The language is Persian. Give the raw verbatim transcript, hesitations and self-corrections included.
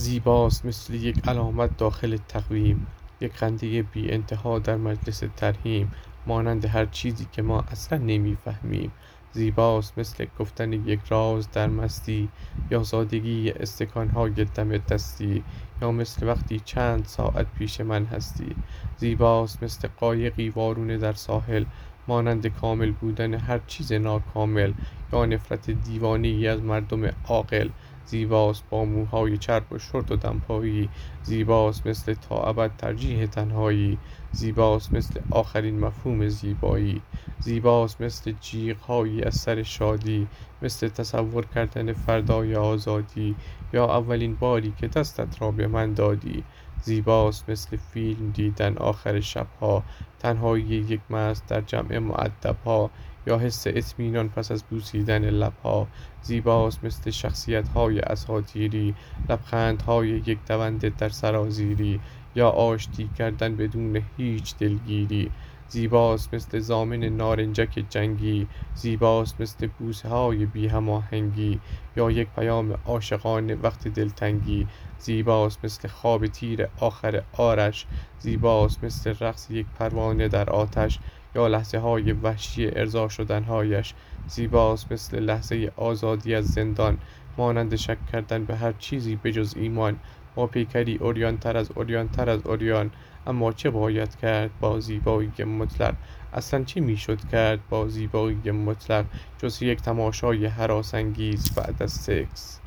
زیباست مثل یک علامت داخل تقویم، یک خنده بی انتها در مجلس ترحیم، مانند هر چیزی که ما اصلا نمیفهمیم. زیباست مثل گفتن یک راز در مستی، یا سادگی استکانهای دم دستی، یا مثل وقتی چند ساعت پیش من هستی. زیباست مثل قایقی وارونه در ساحل، مانند کامل بودن هر چیز ناکامل، یا نفرت دیوانه‌ای از مردم عاقل. زیباست با موهای چرب و شرط و دمپایی، زیباست مثل تا ابد ترجیح تنهایی، زیباست مثل آخرین مفهوم زیبایی. زیباست مثل جیغ‌هایی از سر شادی، مثل تصور کردن فردای آزادی، یا اولین باری که دستت را به من دادی. زیباست مثل فیلم دیدن آخر شبها، تنهایی یک مست در جمع مؤدبها، یا حس اطمینان پس از بوسیدن لبها. زیباست مثل شخصیت‌های اساطیری، لبخندهای یک دونده در سرازیری، یا آشتی کردن بدون هیچ دلگیری. زیباست مثل ضامن نارنجک جنگی، زیباست مثل بوسه های بی هماهنگی، یا یک پیام عاشقانه وقت دلتنگی. زیباست مثل خواب تیر آخر آرش، زیباست مثل رقص یک پروانه در آتش، یا لحظه های وحشی ارضا شدنهایش. زیباست مثل لحظه آزادی از زندان، مانند شک کردن به هر چیزی بجز ایمان، با پیکری عریان تر از عریان تر از عریان. اما چه باید کرد با زیبایی مطلق؟ اصلا چه میشد کرد با زیبایی مطلق، جز یک تماشای هراس‌انگیز بعد از سکس؟